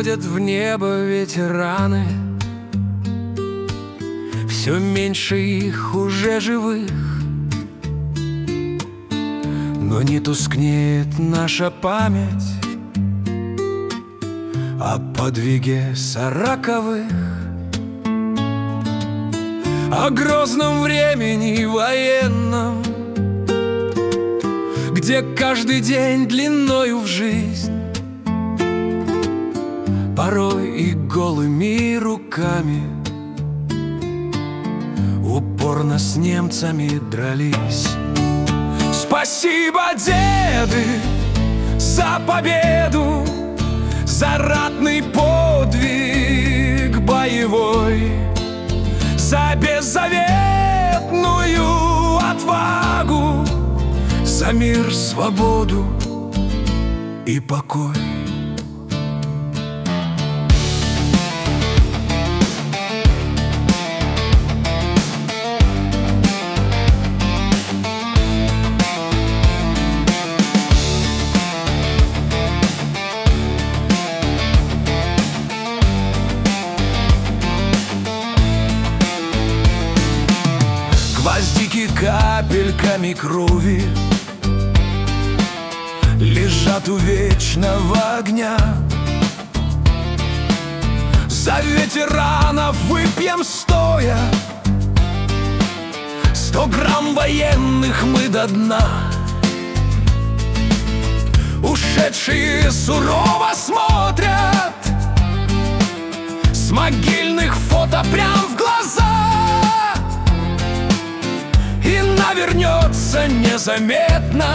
уходят в небо ветераны. Все меньше их уже живых, но не тускнеет наша память о подвиге сороковых, о грозном времени военном, где каждый день длиною в жизнь, порой и голыми руками упорно с немцами дрались. Спасибо, деды, за победу, за ратный подвиг боевой, за беззаветную отвагу, за мир, свободу и покой. Гвоздики капельками крови лежат у вечного огня. За ветеранов выпьем стоя 100 грамм военных мы до дна. Ушедшие сурово смотрят с могильных фото прям в глаза, и навернется незаметно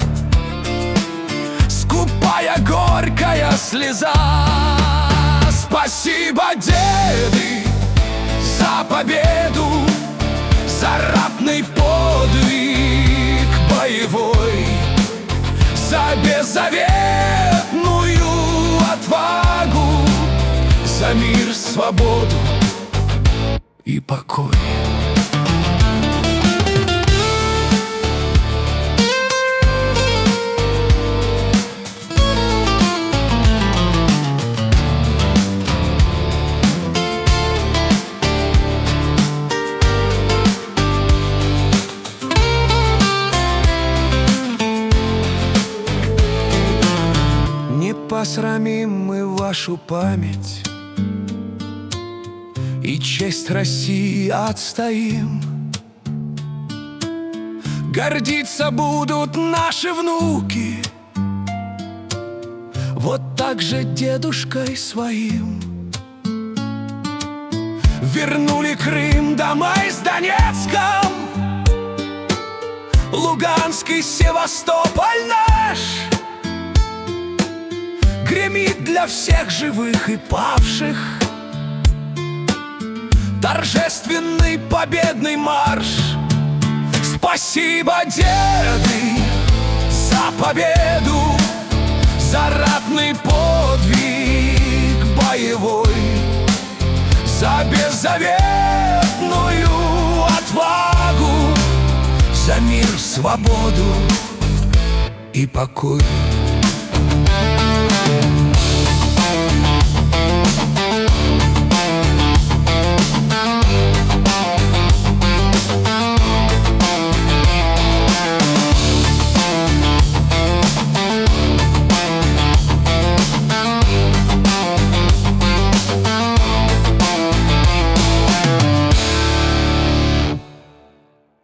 скупая горькая слеза. Спасибо, деды, за победу, за ратный подвиг боевой, за беззаветную отвагу, за мир, свободу и покой. Посрамим мы вашу память и честь России отстоим. Гордиться будут наши внуки вот так же дедушкой своим. Вернули Крым, дома с Донецком, Луганск и Севастополь наш. Гремит для всех живых и павших торжественный победный марш. Спасибо, деды, за победу, за ратный подвиг боевой, за беззаветную отвагу, за мир, свободу и покой.